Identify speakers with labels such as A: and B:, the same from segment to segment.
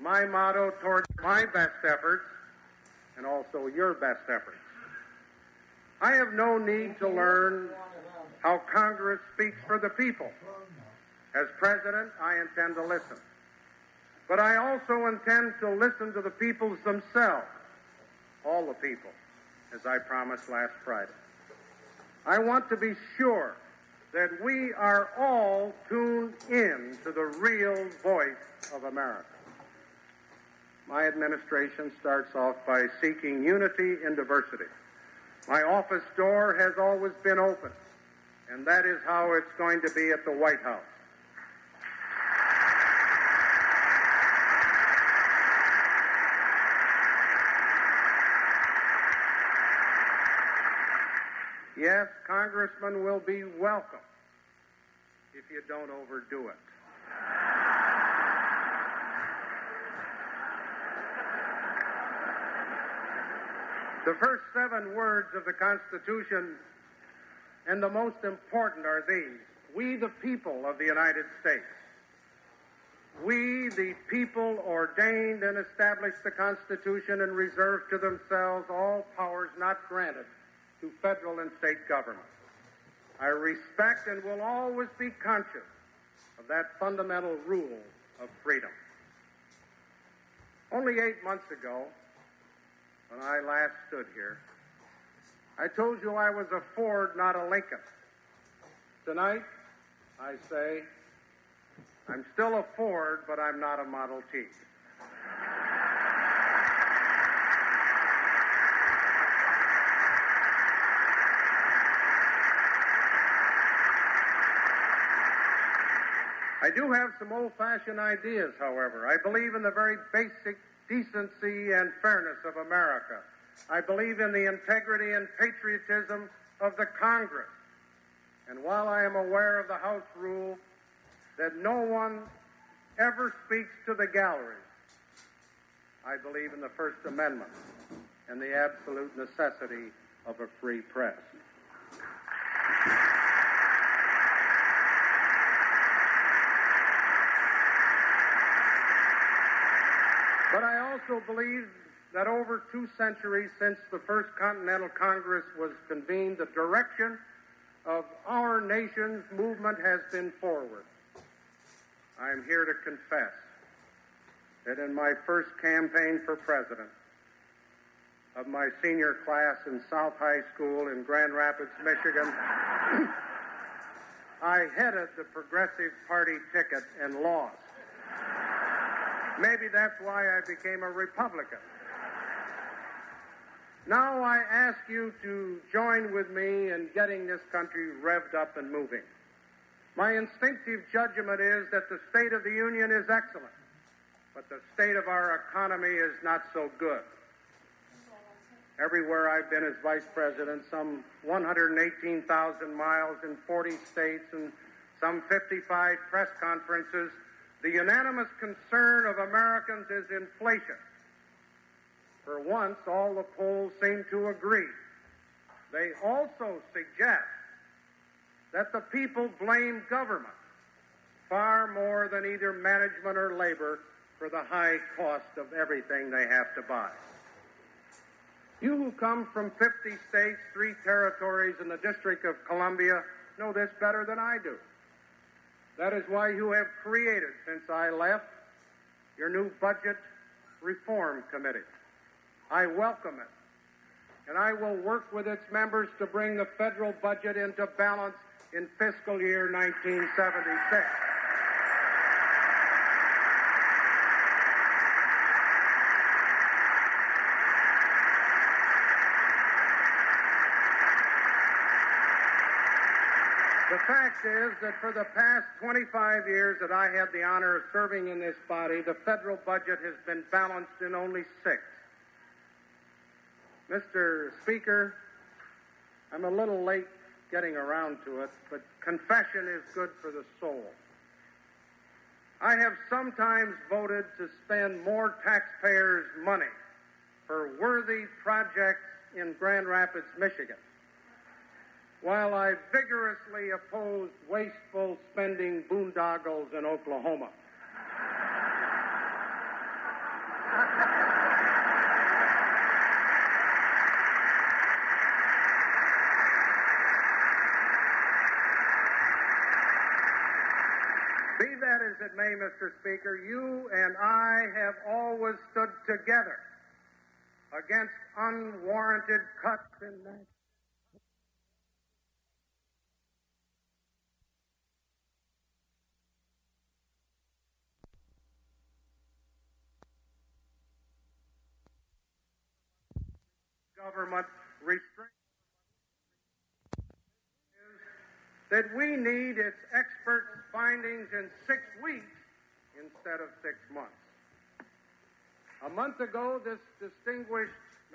A: my motto towards my best efforts and also your best efforts. I have no need to learn how Congress speaks for the people. As president, I intend to listen. But I also intend to listen to the peoples themselves, all the people, as I promised last Friday. I want to be sure that we are all tuned in to the real voice of America. My administration starts off by seeking unity in diversity. My office door has always been open, and that is how it's going to be at the White House. Yes, congressmen will be welcome if you don't overdo it. The first 7 words of the Constitution, and the most important, are these: we, the people of the United States. We, the people, ordained and established the Constitution and reserved to themselves all powers not granted to federal and state government. I respect and will always be conscious of that fundamental rule of freedom. Only 8 months ago, when I last stood here, I told you I was a Ford, not a Lincoln. Tonight, I say, I'm still a Ford, but I'm not a Model T. I do have some old-fashioned ideas, however. I believe in the very basic decency and fairness of America. I believe in the integrity and patriotism of the Congress. And while I am aware of the House rule that no one ever speaks to the gallery, I believe in the First Amendment and the absolute necessity of a free press. But I also believe that over 2 centuries since the First Continental Congress was convened, the direction of our nation's movement has been forward. I am here to confess that in my first campaign for president of my senior class in South High School in Grand Rapids, Michigan, I headed the Progressive Party ticket and lost. Maybe that's why I became a Republican. Now I ask you to join with me in getting this country revved up and moving. My instinctive judgment is that the state of the union is excellent, but the state of our economy is not so good. Everywhere I've been as vice president, some 118,000 miles in 40 states and some 55 press conferences, the unanimous concern of Americans is inflation. For once, all the polls seem to agree. They also suggest that the people blame government far more than either management or labor for the high cost of everything they have to buy. You who come from 50 states, 3 territories, and the District of Columbia know this better than I do. That is why you have created, since I left, your new Budget Reform Committee. I welcome it, and I will work with its members to bring the federal budget into balance in fiscal year 1976. The fact is that for the past 25 years that I had the honor of serving in this body, the federal budget has been balanced in only 6. Mr. Speaker, I'm a little late getting around to it, but confession is good for the soul. I have sometimes voted to spend more taxpayers' money for worthy projects in Grand Rapids, Michigan, while I vigorously opposed wasteful spending boondoggles in Oklahoma. Be that as it may, Mr. Speaker, you and I have always stood together against unwarranted cuts in national government restraint that we need its expert findings in 6 weeks instead of 6 months. A month ago, the distinguished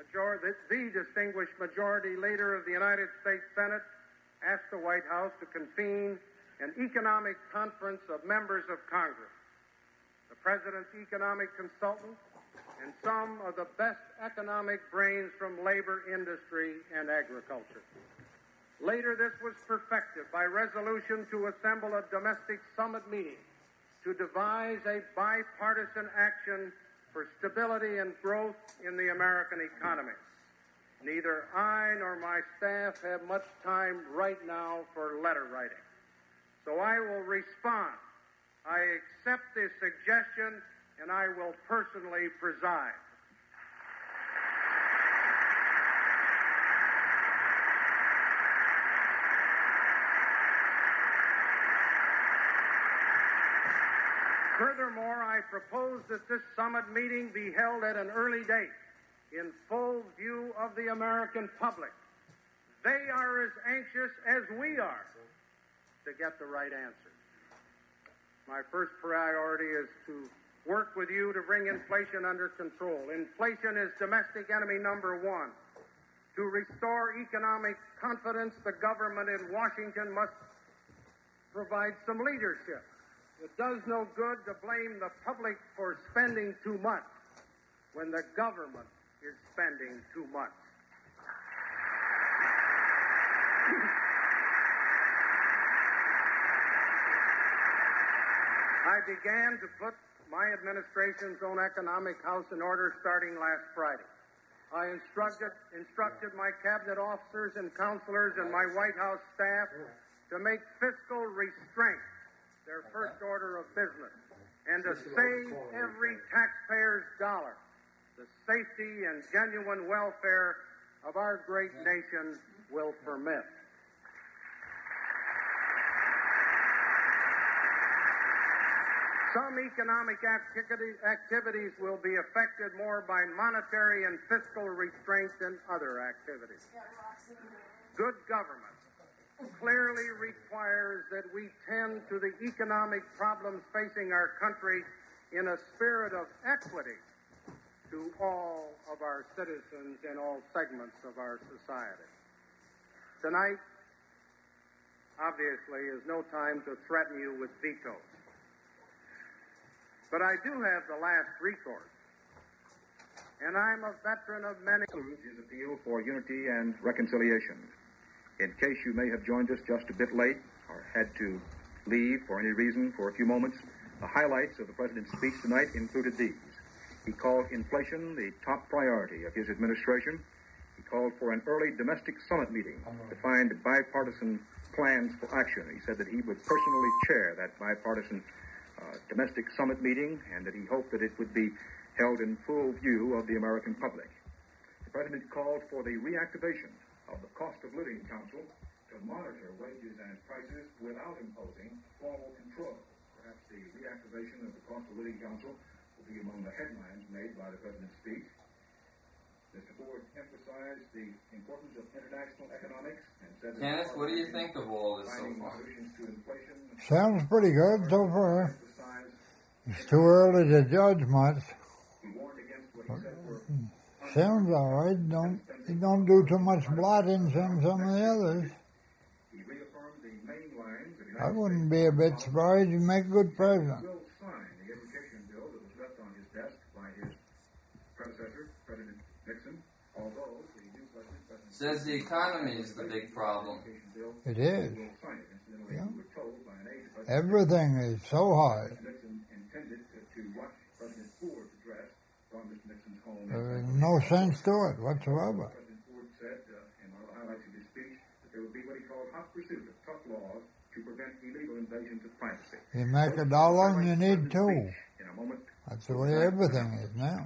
A: majority leader of the United States Senate asked the White House to convene an economic conference of members of Congress, the President's economic consultants, and some of the best economic brains from labor, industry, and agriculture. Later, this was perfected by resolution to assemble a domestic summit meeting to devise a bipartisan action for stability and growth in the American economy. Neither I nor my staff have much time right now for letter writing. So I will respond. I accept this suggestion, and I will personally preside. Furthermore, I propose that this summit meeting be held at an early date in full view of the American public. They are as anxious as we are to get the right answer. My first priority is to work with you to bring inflation under control. Inflation is domestic enemy number one. To restore economic confidence, the government in Washington must provide some leadership. It does no good to blame the public for spending too much when the government is spending too much. I began to put my administration's own economic house in order starting last Friday. I instructed my cabinet officers and counselors and my White House staff to make fiscal restraint their first order of business, and to save every taxpayer's dollar. The safety and genuine welfare of our great nation will permit. Some economic activities will be affected more by monetary and fiscal restraint than other activities. Good government clearly requires that we tend to the economic problems facing our country in a spirit of equity to all of our citizens in all segments of our society. Tonight, obviously, is no time to threaten you with vetoes. But I do have the last recourse, and I'm a veteran of many.
B: His appeal for unity and reconciliation. In case you may have joined us just a bit late or had to leave for any reason for a few moments, the highlights of the President's speech tonight included these. He called inflation the top priority of his administration. He called for an early domestic summit meeting to find bipartisan plans for action. He said that he would personally chair that bipartisan domestic summit meeting and that he hoped that it would be held in full view of the American public. The President called for the reactivation of the Cost of Living Council to monitor wages and prices without imposing formal control. Perhaps the reactivation of the Cost of Living Council will be among the headlines made by the President's speech. Mr. Ford emphasized the importance of international economics and said that...
C: Kenneth, what do you think of all this so far?
D: Sounds pretty good so far. It's too early to judge much.
B: He warned against what he said were...
D: Sounds all right. Don't do too much blotting some of the others.
B: He reaffirmed the main lines of
D: I wouldn't be a bit surprised you'd make a good president.
B: Will sign the education bill that was left on his desk by his predecessor, President Nixon, although the new president
C: says the economy is the big problem.
D: It is.
B: Will sign it. Incidentally,
D: Yeah.
B: we were told by an aide to
D: Everything is so hard.
B: Nixon intended to watch President Ford's address from
D: no sense to it whatsoever.
B: President Ford said in one of the highlights of his speech that there would be what he called hot pursuit of tough laws to prevent illegal invasions of privacy.
D: You make $1 and you need $2.
B: In a moment,
D: That's the way everything is now.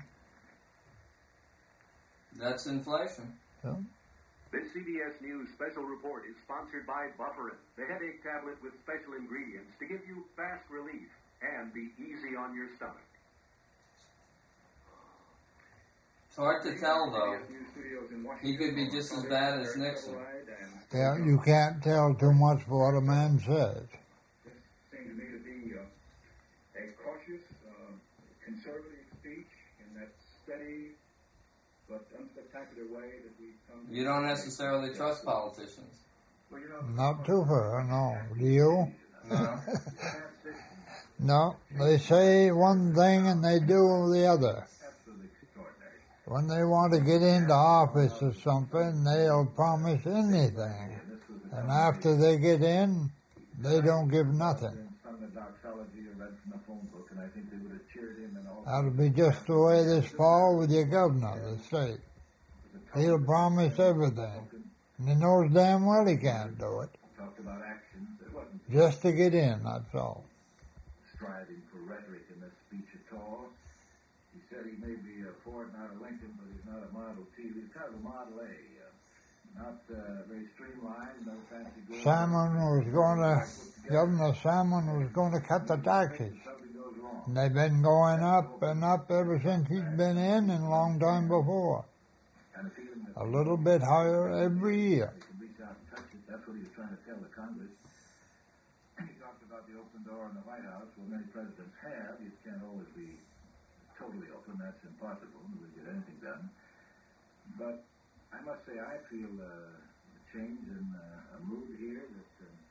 C: That's inflation.
D: So,
E: This CBS News special report is sponsored by Bufferin, the headache tablet with special ingredients to give you fast relief and be easy on your stomach.
C: It's hard to tell, though.
B: CBS News studios in Washington
C: He could be just as bad as Nixon.
D: yeah, you can't tell too much for what a man says.
B: This seemed to me to be a cautious, conservative speech in that steady but unspectacular way that we come to.
C: You don't necessarily trust politicians.
B: Well, you know,
D: Not too far, no. Do you?
C: No.
D: No, they say one thing and they do the other.
B: absolutely extraordinary.
D: When they want to get into office or something, they'll promise anything. And after they get in, they don't give nothing.
B: Some of the doxology or read from the phone book, and I think they would have cheered him and all.
D: That'll be just the way this fall with your governor of the state. He'll promise everything. And he knows damn well he can't do it.
B: Talked about actions. There wasn't
D: Just to get in, that's all.
B: striving for rhetoric in this speech at all. He said he may be a Ford, not a Lincoln, but he's not a Model T. He's kind of a Model A. Not very streamlined, no fancy gold.
D: Governor Salmon was going to cut the taxes.
B: Something goes wrong.
D: And they've been going up and up ever since he's been in and a long time before.
B: And a feeling that
D: A little bit higher every year.
B: they can reach out and touch it. That's what he was trying to tell the Congress. He talked about the open door in the White House. Well, many presidents have. It can't always be totally open. That's impossible to get anything done. But I must say I feel a change in a mood here that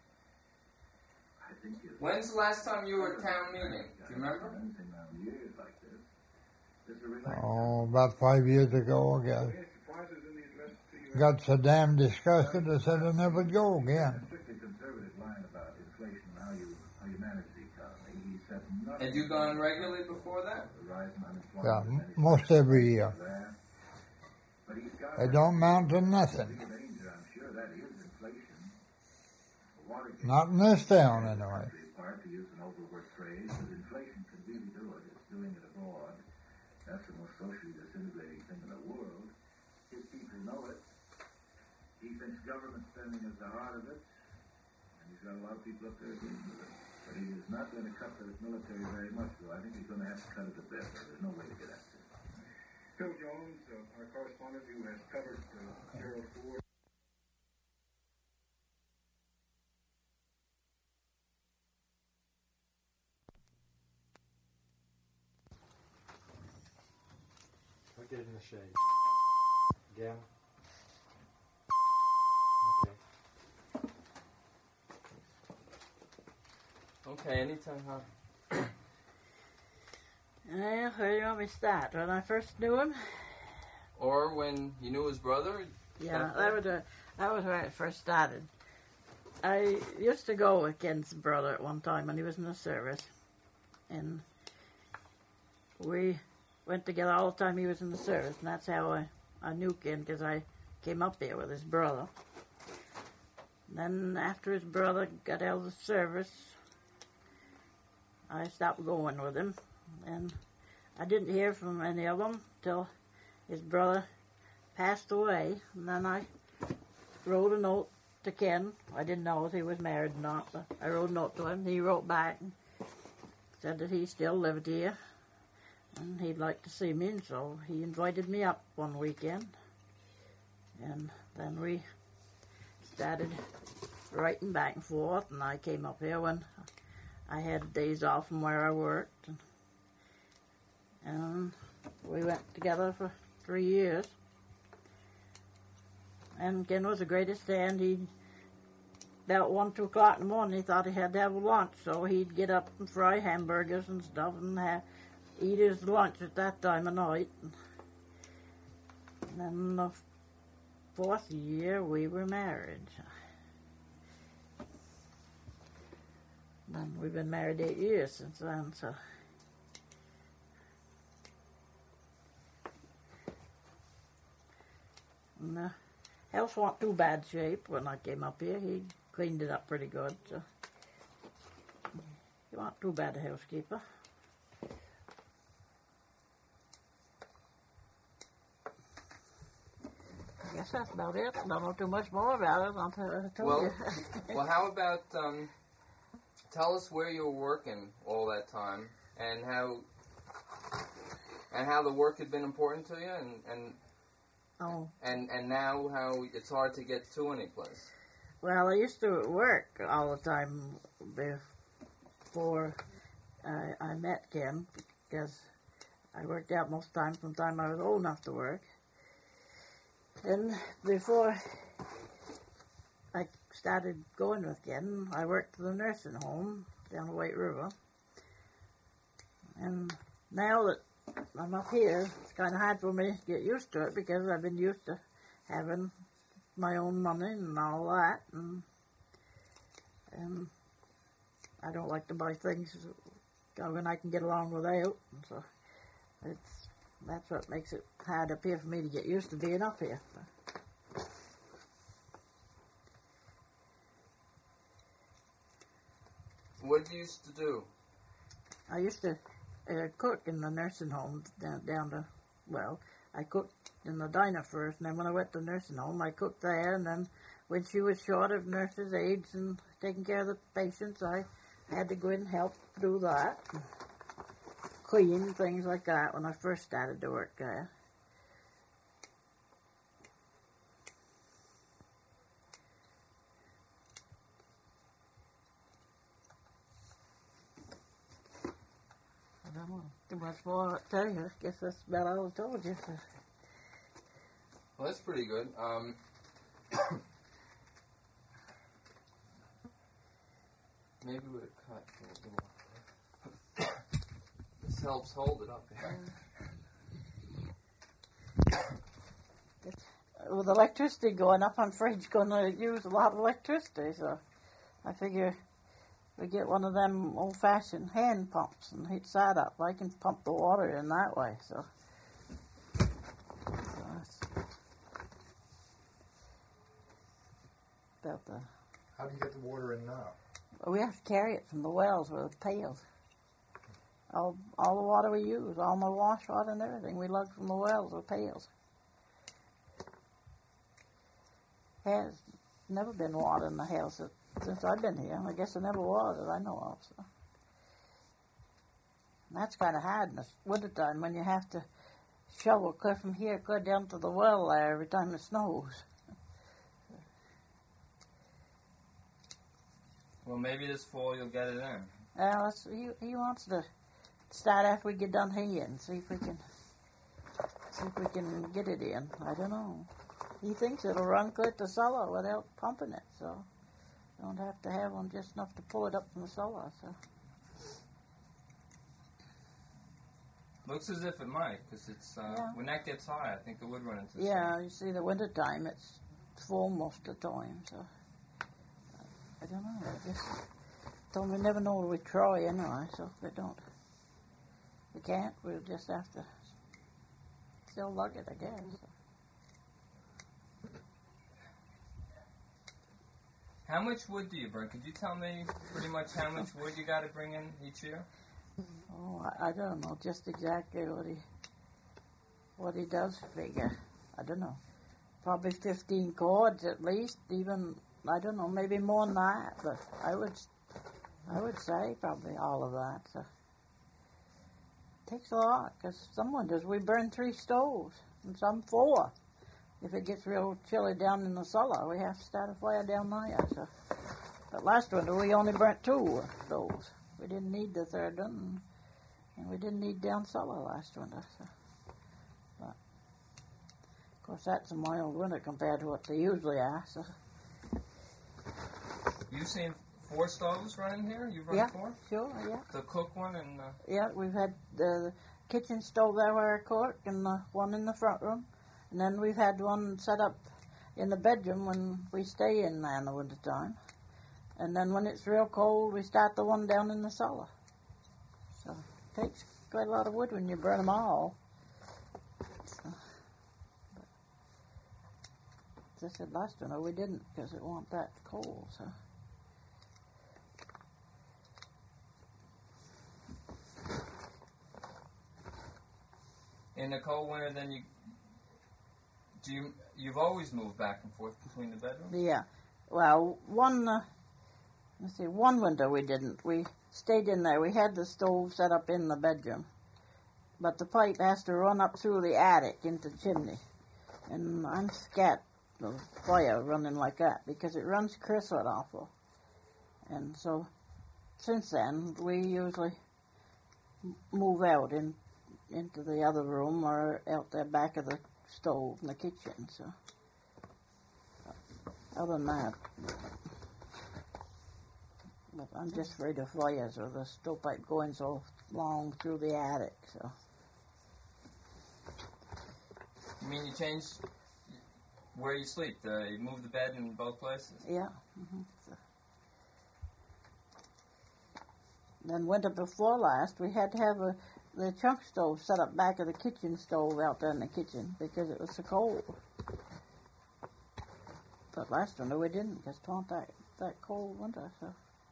B: I think is...
C: When's the last time you were at town meeting? Do you remember?
B: Anything around years like this. There's a relaxed...
D: Oh, about 5 years ago, I guess.
B: Any surprises in the address to you?
D: Got so damn disgusted, I said I'd never go again.
B: A strictly conservative line about inflation and how you manage the economy. He said nothing...
C: Had you gone regularly before that?
B: The rise in
D: Yeah,
B: unemployment...
D: most every year.
B: There. But he's got...
D: It don't amount to nothing.
B: Big danger, I'm sure that is inflation. Watergate...
D: Not in this town, anyway.
B: Part to use an overworked phrase, but inflation can really do it. It's doing it abroad. That's the most socially disintegrating thing in the world. His people know it. He thinks government spending is the heart of it, and he's got a lot of people up there agreeing with it. But he is not going to cut the military very much, though. I think he's going to have to cut it a bit, or there's no way to get at it. Phil Jones, our correspondent who has covered Gerald Ford.
F: I'll get it in the shade. Again. Okay.
C: Okay, anytime, huh?
G: Well, where do you want me to start? When I first knew him?
C: Or when you knew his brother?
G: Yeah, that was where it first started. I used to go with Ken's brother at one time when he was in the service. And we went together all the time he was in the service. And that's how I knew Ken, because I came up there with his brother. And then after his brother got out of the service, I stopped going with him. And I didn't hear from any of them till his brother passed away. And then I wrote a note to Ken. I didn't know if he was married or not, but I wrote a note to him. He wrote back and said that he still lived here and he'd like to see me, and so he invited me up one weekend. And then we started writing back and forth, and I came up here when I had days off from where I worked. And we went together for 3 years. And Ken was the greatest stand. He'd, about 1, 2 o'clock in the morning, he thought he had to have a lunch, so he'd get up and fry hamburgers and stuff and eat his lunch at that time of night. And then the 4th year, we were married. And we've been married 8 years since then, so... And the house wasn't too bad shape when I came up here. He cleaned it up pretty good, so he wasn't too bad a housekeeper. I guess that's about it. I don't know too much more about it. I told you.
C: Well, how about tell us where you were working all that time and how the work had been important to you, and now how it's hard to get to any place.
G: Well, I used to work all the time before I met Ken, because I worked out most of the time from the time I was old enough to work. And before I started going with Ken, I worked for the nursing home down the White River. And now that I'm up here, it's kind of hard for me to get used to it, because I've been used to having my own money and all that, and I don't like to buy things when I can get along without, and so that's what makes it hard up here for me to get used to being up here.
C: What did you used to do?
G: I used to cook in the nursing home I cooked in the diner first, and then when I went to the nursing home, I cooked there, and then when she was short of nurses' aides and taking care of the patients, I had to go in and help do that, clean, things like that, when I first started to work there. I don't know too much more to tell you. I guess that's about all I told you.
C: Well, that's pretty good. Maybe we would have cut a little more. This helps hold it up here.
G: With electricity going up, I'm afraid it's going to use a lot of electricity, so I figure we get one of them old-fashioned hand pumps and heat that up. I can pump the water in that way, so that's about the...
F: How do you get the water in now?
G: We have to carry it from the wells with pails. All the water we use, all my wash water and everything, we lug from the wells with pails. Has never been water in the house since I've been here. I guess there never was that I know of. So. And that's kind of hard in the wintertime when you have to shovel clear from here, clear down to the well there every time it snows.
C: Well, maybe this fall you'll get it in.
G: Well, he wants to start after we get done here and see if we can get it in. I don't know. He thinks it'll run clear to cellar without pumping it, so don't have to have one just enough to pull it up from the cellar. So
C: Looks as if it might, because it's when that gets high, I think it would run into the
G: yeah, you see, the winter time it's full most of the time, so I don't know. I guess we never know what we try anyway, so if we can't, we'll just have to still lug it, I guess.
C: How much wood do you bring? Could you tell me pretty much how much wood you got to bring in each year?
G: Oh, I don't know just exactly what he does figure. I don't know. Probably 15 cords at least. Even I don't know, maybe more than that. But I would say probably all of that. So it takes a lot because some winters we burn 3 stoves and some 4. If it gets real chilly down in the cellar, we have to start a fire down there. So, but last winter we only burnt 2 stoves. We didn't need the third one, and we didn't need down cellar last winter. So, but of course that's a mild winter compared to what they usually are. So.
C: You've seen 4 stoves running here? You've run 4?
G: Sure, yeah.
C: The cook one and
G: yeah, we've had the kitchen stove there where I cook, and the one in the front room. And then we've had one set up in the bedroom when we stay in there in the winter time. And then when it's real cold, we start the one down in the cellar. So it takes quite a lot of wood when you burn them all. So, I said last winter, we didn't because it wasn't that cold. So.
C: In a cold winter, then you've always moved back and forth between the bedrooms?
G: Yeah. Well, one winter we didn't. We stayed in there. We had the stove set up in the bedroom, but the pipe has to run up through the attic into the chimney, and I'm scared of fire running like that because it runs Chriswood awful. And so, since then, we usually move out into the other room or out the back of the stove in the kitchen. So, other than that, but I'm just afraid of fires or the stovepipe going so long through the attic. So.
C: You mean you changed where you sleep? You moved the bed in both places?
G: Yeah. Mm-hmm. So. Then winter before last, we had to have the chunk stove set up back of the kitchen stove out there in the kitchen because it was so cold. But last winter we didn't because it wasn't that cold winter. So.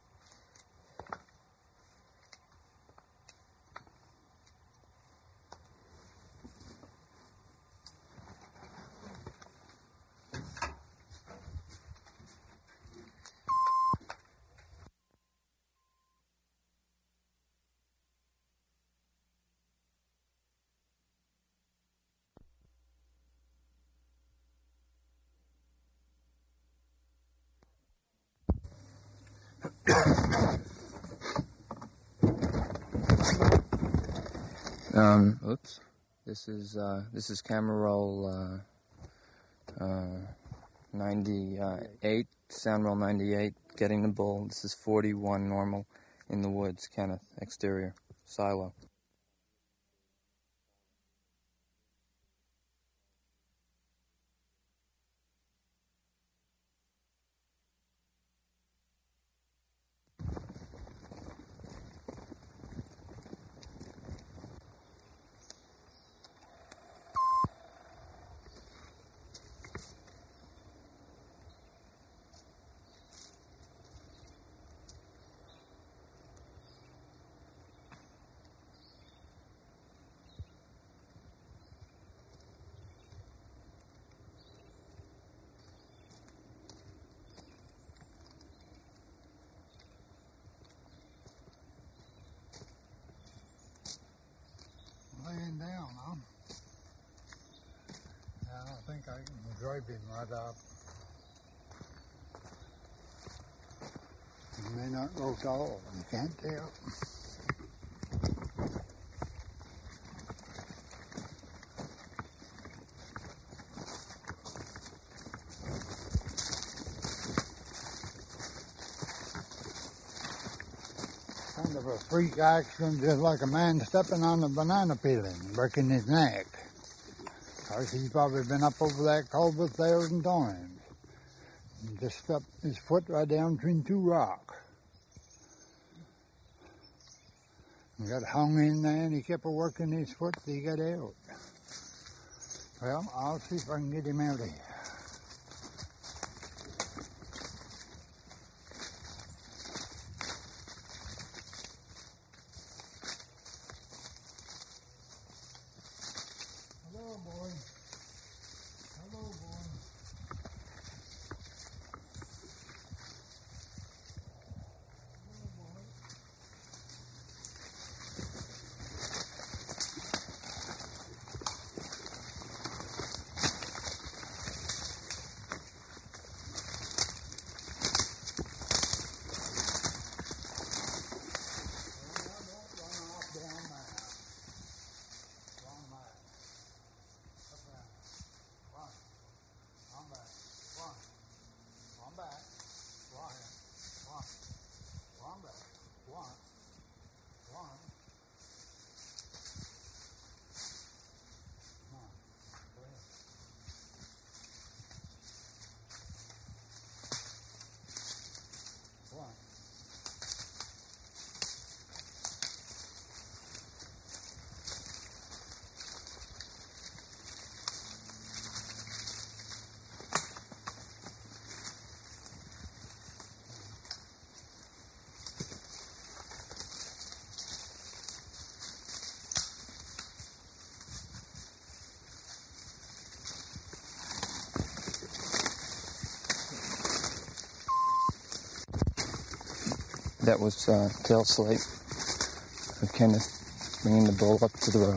C: Oops. This is camera roll 98, sound roll 98, getting the bull. This is 41 normal in the woods, Kenneth, exterior, silo.
D: Laying down, huh? I don't think I can drape him right up. He may not go tall, you can't tell. Kind of a freak accident, just like a man stepping on a banana peeling, breaking his neck. Of course, he's probably been up over that culvert 1,000 times. And just stuck his foot right down between two rocks. He got hung in there, and he kept working his foot till he got out. Well, I'll see if I can get him out of here. Hello, boy. Hello, boy. Hello, boy.
C: That was tail slate of Kenneth bringing the bull up to the road.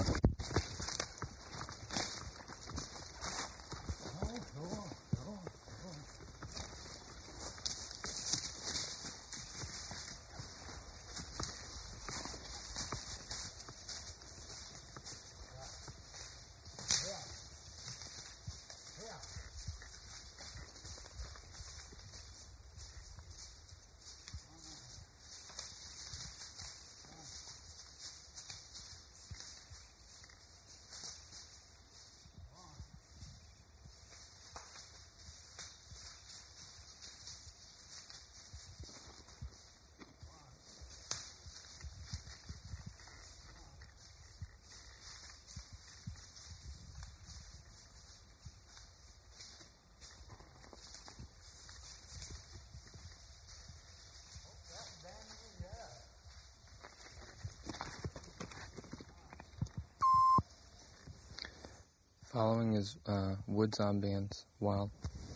C: Following is woods ambience, wild.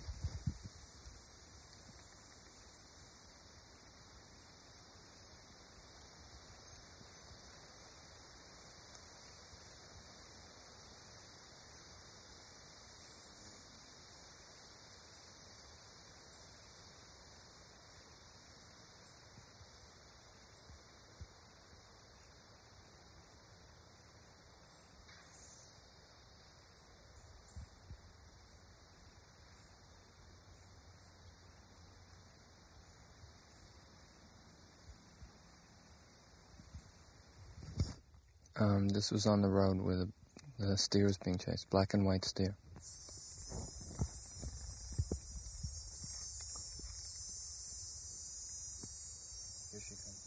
C: This was on the road where the steer was being chased, black and white steer. Here she comes.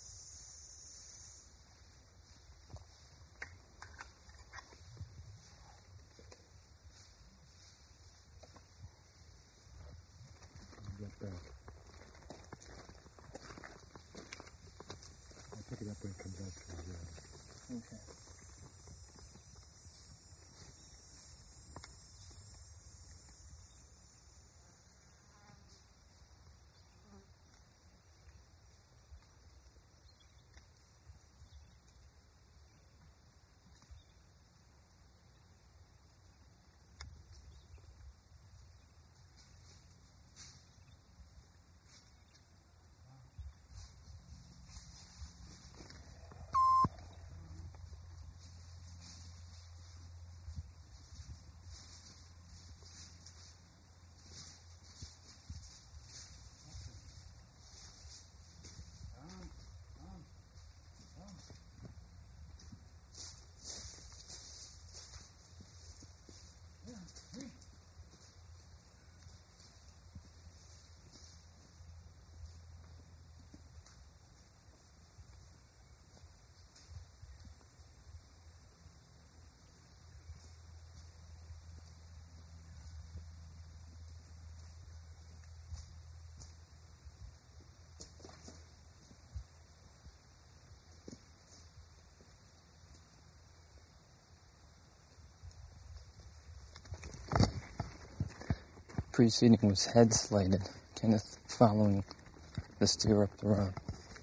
F: Get back. I'll pick it up when it comes out to the ground.
C: Okay. Preceding was head slated, Kenneth following the steer up the road.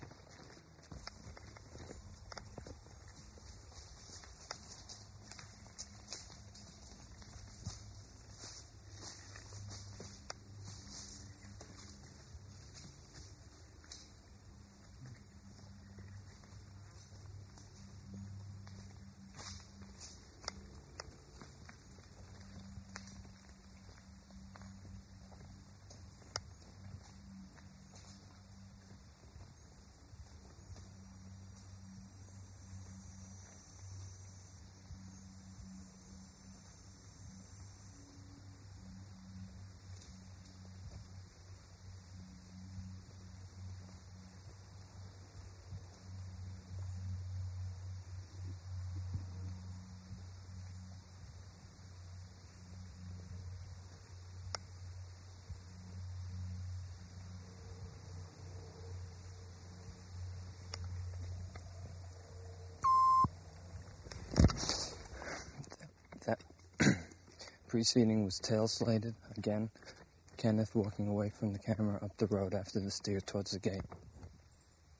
C: That preceding was tail slated, again, Kenneth walking away from the camera up the road after the steer towards the gate.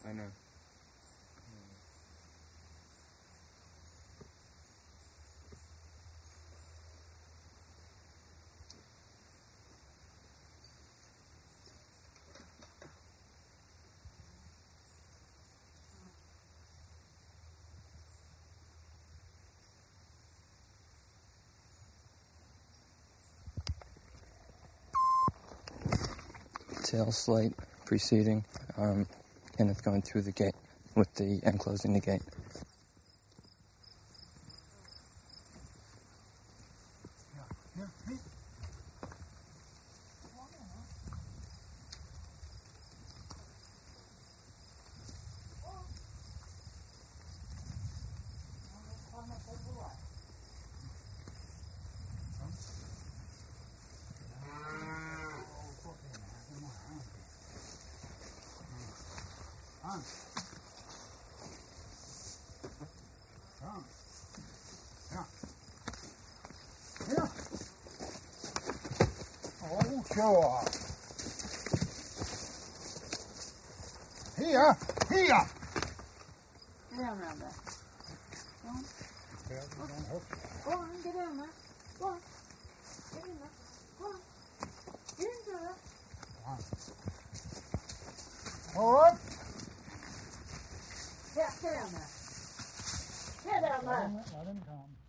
C: I know. Tail slate preceding Kenneth going through the gate and closing the gate.
D: Oh, sure. Here.
G: Get down around there. Go on. Go on, get in there. Go on. Get in there. Go on. Get into there.
D: All right.
G: Yeah, get down there. Get down there.
D: Let him come.